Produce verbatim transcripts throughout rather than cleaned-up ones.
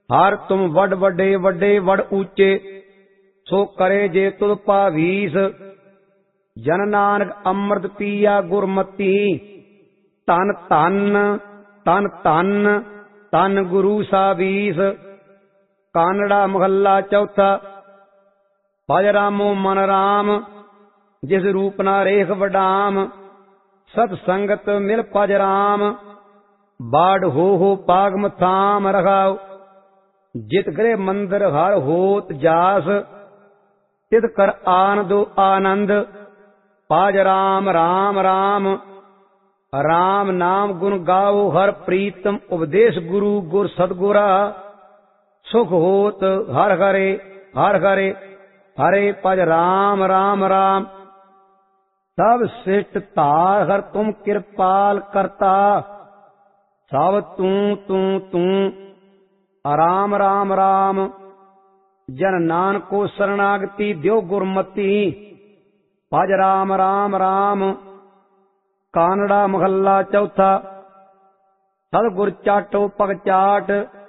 हर तुम वड वडे वडे वड ऊंचे, सो करे जे तुद पावीस। जन नानक अमृत पिया गुरमती, तन तन तन तन तन गुरु साबीस। कानड़ा महला चौथा। भज रामो मन राम, जिस रूप ना रेख वडाम। सत संगत मिल भज राम, बाढ़ हो हो पागम थाम रखाओ। जित गृह मंदिर हर होत जास, तित कर आन दो आनंद। पाज राम राम राम, राम नाम गुण गाओ हर प्रीतम। उपदेश गुरु गुर सतगुरा, सुख होत हर हरे हर हरे। हरे पज राम राम राम। सब श्रेष्ठ तार हर तुम कृपाल करता, सब तू तू तू। राम राम राम, जन नानक को शरणागति द्यो गुरमती। भज राम राम राम। कानड़ा महला चौथा। सतगुर चाटो पग चाट,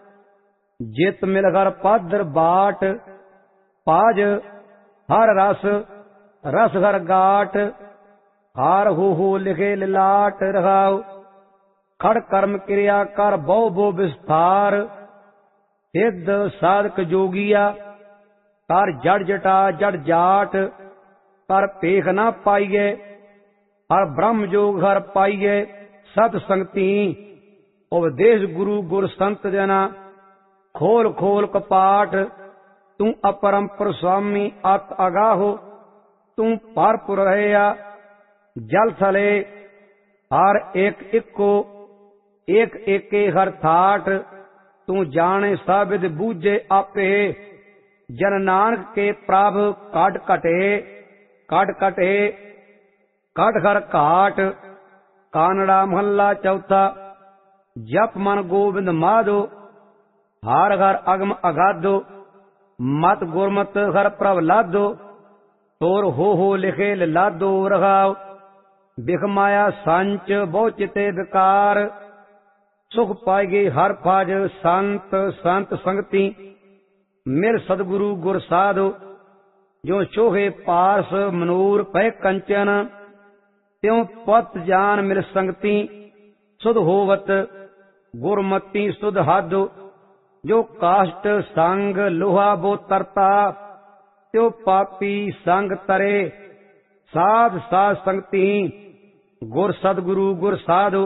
जित मिल घर पादर बाट। पाज हर रस रस घर गाट, हार हो हो लिखे लिलाट रखाओ। खड़ कर्म क्रिया कर बहु बो विस्तार, सिद्ध साधक जोगिया कर जड़ जटा जड़ जाट। कर पेख ना पाइये, हर ब्रह्म जोग हर पाइये। सत संगति उपदेश गुरु गुर संत जना, खोल खोल कपाट। तू अपरंपर स्वामी अत अगाहो, तू भरपुर रहया जल थले। हर एक इको एक एके हर थाट, तू जाने साबिद बूझे आपे। जन नानक के प्रभ काट कटे काट कटे काट घर काट। कानड़ा महला चौथा। जप मन गोविंद माधो, हार घर अगम अगाधो। मत गुरमत घर प्रभ लादो, तोर हो हो लिखे लादो रखाओ। बिख माया संच बहु चिते विकार, सुख पाएगे हर फाज संत संत संगति। मिल सदगुरु गुर साधो, जो चोहे पास मनूर पै कंचन। त्यों पत जान मिल संगति, सुध होवत गुरमति सुध हादो। जो काष्ट संग लोहा बो तरता, त्यो पापी संग तरे। साध साध संगति गुर सदगुरु गुर साधो।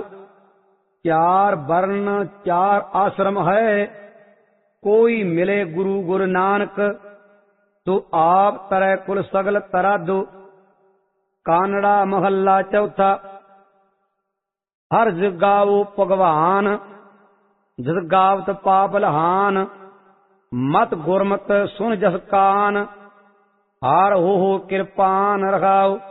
चार वर्ण चार आश्रम है, कोई मिले गुरु गुरु नानक। तो आप तरह कुल सगल तरा दो। कानड़ा महला चौथा। हर जग गाओ भगवान, जस गावत पाप लहान। मत गुरमत सुन जस कान, हार हो हो कृपान रखाओ।